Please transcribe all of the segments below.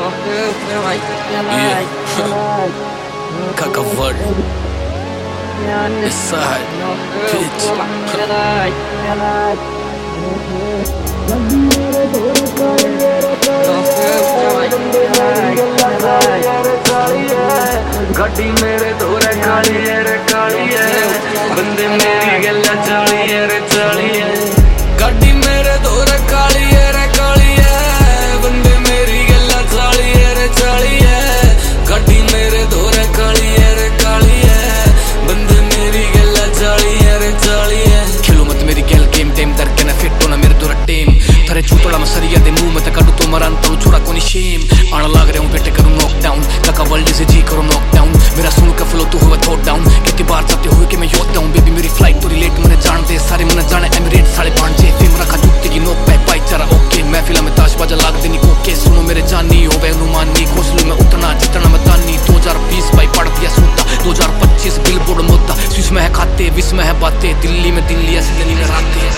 Kakavard Inside Bitch गड्डी मेरे दोरे काली है बंदे मेरी गल्ला चाली है गड्डी मेरे दोरे काली है बंदे मेरी गल्ला चाली है गड्डी मेरे दोरे काली है बंदे मेरी गल्ला चाली है खेलो मत मेरी गैल गेम टाइम दर के ना फिट होना मेरे दोरा टीम थारे चूतोड़ा मसरिया दे मुंह में तक काटू तो मरान तो छोड़ा कोनी शेम आना लाग रहे हूं बेटे करूं नॉकडाउन काका वर्ल्ड से जी करो नॉकडाउन मेरा सुन का फ्लो तू हुआ थॉट डाउन कितनी बार चाहते हुए कि मैं योट डाउन बेबी मेरी फ्लाइट तो रिलेट मैंने जान दे सारे मैंने जाने एमिरेट साढ़े 5 फेम रखा जूते की नोक पे पाई चरा ओके मैं फिल्म में ताश बाजा लाग देनी कोके सुनो मेरे जानी हो वे अनुमानी घोसलों में उतना जितना मैं तानी 2020 भाई पढ़ दिया सूता 2025 बिलबोर्ड मुद्दा स्विस में है खाते विस में है बातें दिल्ली में असली में रातें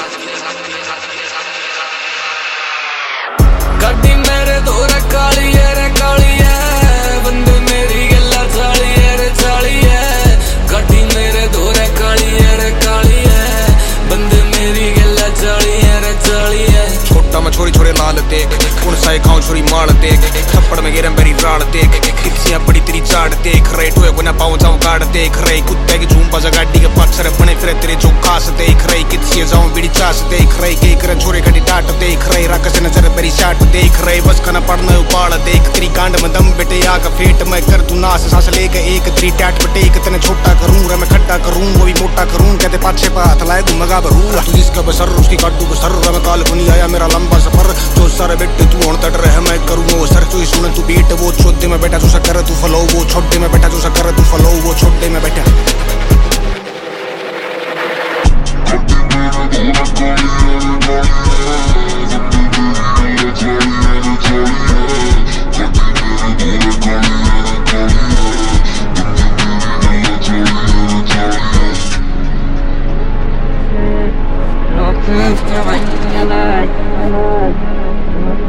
गड्डी मेरे दोरे काली है बंदे मेरी गल्ला चाली है गड्डी मेरे दोरे काली है बंदे मेरी गल्ला चाली है छोटा मैं छोरी छोरे लाल देख कौन सा खाऊं छोरी माल देख थप्पड़ में गिरे मेरी राल देख कितसियां बड़ी तेरी चाड़ देख रहे टोए को ना पाऊं जाऊं गाड़ देख रहे कुत्ते की झूम बजा गाड़ी के पक्षर बने फिरे तेरे जो कास देख रहे कितसियां जाऊं बीड़ी चास देख रहे के करे छोरे गड्डी डाट देख रहे रक से नजर मेरी शाट देख रहे बस खाना पड़ना उपाड़ देख तेरी गांड में दम बेटे आग फेट मैं कर तू नास सांस लेके एक तेरी टैट पे टेक तने छोटा करूं रे मैं खट्टा करूं वो भी मोटा करूं कहते पाछे पा हाथ लाए तू मगा भरू तू जिसका बसर उसकी काटू बसर मैं काल को नहीं आया मेरा लंबा सफर जो सारे बेटे तू होन तट रहे मैं करूं वो सर तू सुन तू बीट वो छोटे में बेटा तू कर तू फलो वो छोटे में बेटा तू कर तू फलो वो छोटे में बेटा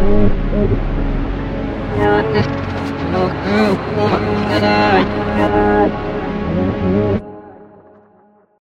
Yeah.